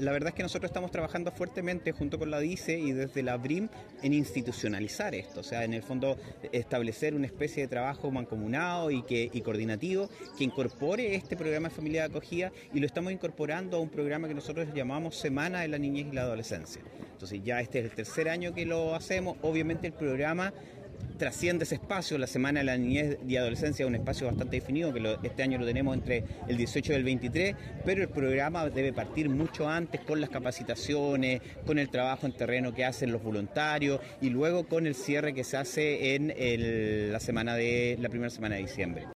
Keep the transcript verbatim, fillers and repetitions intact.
la verdad es que nosotros estamos trabajando fuertemente junto con la DICE y desde la B R I M en institucionalizar esto, o sea, en el fondo establecer una especie de trabajo mancomunado y, que, y coordinativo que incorpore este programa de familia de acogida, y lo estamos incorporando a un programa que nosotros llamamos Semana de la Niñez y la Adolescencia. Entonces ya este es el tercer año que lo hacemos. Obviamente el programa trasciende ese espacio. La Semana de la Niñez y Adolescencia es un espacio bastante definido, que lo, este año lo tenemos entre el dieciocho y el veintitrés, pero el programa debe partir mucho antes con las capacitaciones, con el trabajo en terreno que hacen los voluntarios y luego con el cierre que se hace en el, la semana de la primera semana de diciembre.